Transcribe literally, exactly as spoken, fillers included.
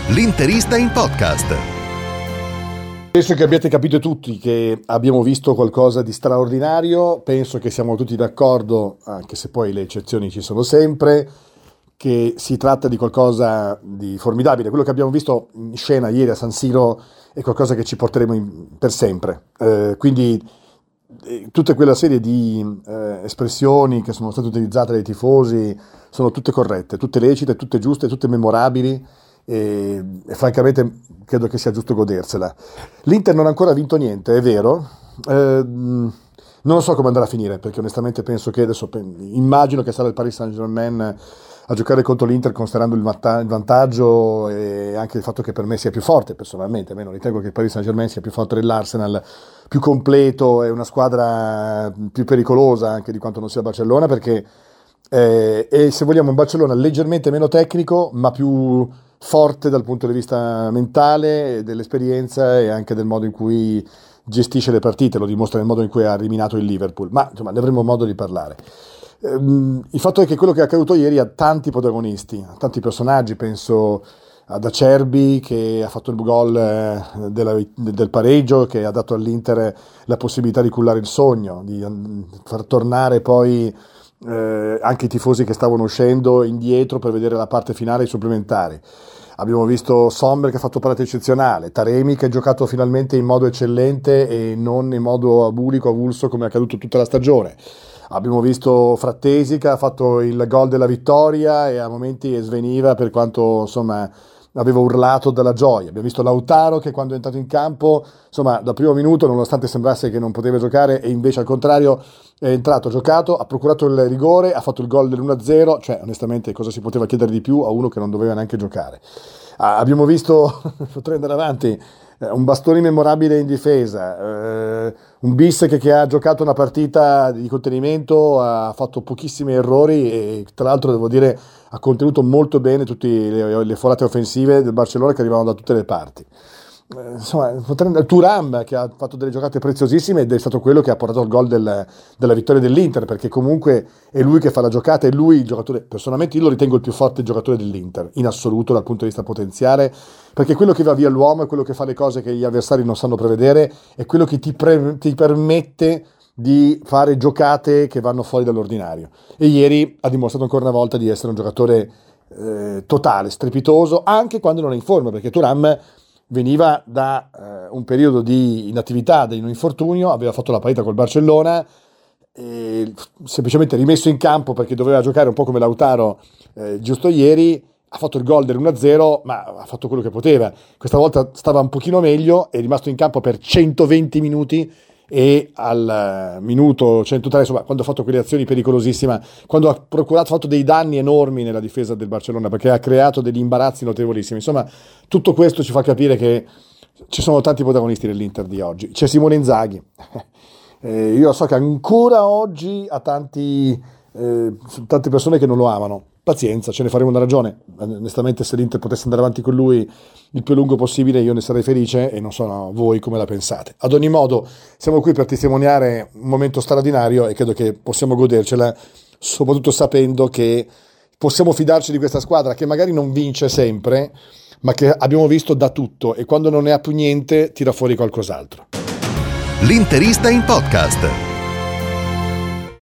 L'interista in podcast. Penso che abbiate capito tutti che abbiamo visto qualcosa di straordinario, penso che siamo tutti d'accordo, anche se poi le eccezioni ci sono sempre, che si tratta di qualcosa di formidabile. Quello che abbiamo visto in scena ieri a San Siro è qualcosa che ci porteremo in, per sempre. Eh, quindi eh, tutta quella serie di eh, espressioni che sono state utilizzate dai tifosi sono tutte corrette, tutte lecite, tutte giuste, tutte memorabili. E, e francamente credo che sia giusto godersela. L'Inter non ha ancora vinto niente, è vero, eh, non lo so come andrà a finire, perché onestamente penso che adesso immagino che sarà il Paris Saint-Germain a giocare contro l'Inter considerando il, matta- il vantaggio e anche il fatto che per me sia più forte personalmente. A me non ritengo che il Paris Saint-Germain sia più forte dell'Arsenal, più completo, è una squadra più pericolosa anche di quanto non sia Barcellona, perché eh, e se vogliamo un Barcellona leggermente meno tecnico ma più forte dal punto di vista mentale, dell'esperienza e anche del modo in cui gestisce le partite, lo dimostra nel modo in cui ha eliminato il Liverpool, ma insomma ne avremo modo di parlare. Ehm, il fatto è che quello che è accaduto ieri ha tanti protagonisti, ha tanti personaggi, penso ad Acerbi che ha fatto il gol eh, della, del pareggio, che ha dato all'Inter la possibilità di cullare il sogno, di far tornare poi Eh, anche i tifosi che stavano uscendo indietro per vedere la parte finale, i supplementari. Abbiamo visto Sommer che ha fatto parate eccezionale, Taremi che ha giocato finalmente in modo eccellente e non in modo abulico, avulso come è accaduto tutta la stagione. Abbiamo visto Frattesi che ha fatto il gol della vittoria e a momenti sveniva per quanto insomma aveva urlato dalla gioia. Abbiamo visto Lautaro che quando è entrato in campo, insomma, dal primo minuto, nonostante sembrasse che non poteva giocare, e invece al contrario è entrato, ha giocato, ha procurato il rigore, ha fatto il gol dell'uno a zero, cioè onestamente cosa si poteva chiedere di più a uno che non doveva neanche giocare. Ah, abbiamo visto, potrei andare avanti, un Bastoni memorabile in difesa, eh, un Bissek che ha giocato una partita di contenimento, ha fatto pochissimi errori e tra l'altro devo dire ha contenuto molto bene tutte le, le forate offensive del Barcellona che arrivavano da tutte le parti. Eh, insomma, Thuram che ha fatto delle giocate preziosissime ed è stato quello che ha portato il gol del, della vittoria dell'Inter, perché comunque è lui che fa la giocata, è lui il giocatore, personalmente io lo ritengo il più forte giocatore dell'Inter in assoluto dal punto di vista potenziale, perché quello che va via l'uomo è quello che fa le cose che gli avversari non sanno prevedere, è quello che ti, pre- ti permette di fare giocate che vanno fuori dall'ordinario, e ieri ha dimostrato ancora una volta di essere un giocatore eh, totale, strepitoso, anche quando non è in forma, perché Thuram veniva da eh, un periodo di inattività, di un infortunio, aveva fatto la partita col Barcellona, e semplicemente rimesso in campo perché doveva giocare un po' come Lautaro eh, giusto ieri, ha fatto il gol dell'uno a zero, ma ha fatto quello che poteva. Questa volta stava un pochino meglio, è rimasto in campo per centoventi minuti e al minuto centotré, insomma, quando ha fatto quelle azioni pericolosissime, quando ha procurato, ha fatto dei danni enormi nella difesa del Barcellona, perché ha creato degli imbarazzi notevolissimi. Insomma, tutto questo ci fa capire che ci sono tanti protagonisti dell'Inter di oggi. C'è Simone Inzaghi, eh, io so che ancora oggi ha tanti, eh, tante persone che non lo amano. Pazienza, ce ne faremo una ragione. Onestamente, se l'Inter potesse andare avanti con lui il più lungo possibile, io ne sarei felice, e non so voi come la pensate. Ad ogni modo, siamo qui per testimoniare un momento straordinario e credo che possiamo godercela, soprattutto sapendo che possiamo fidarci di questa squadra che magari non vince sempre, ma che abbiamo visto da tutto, e quando non ne ha più niente tira fuori qualcos'altro. L'interista in podcast.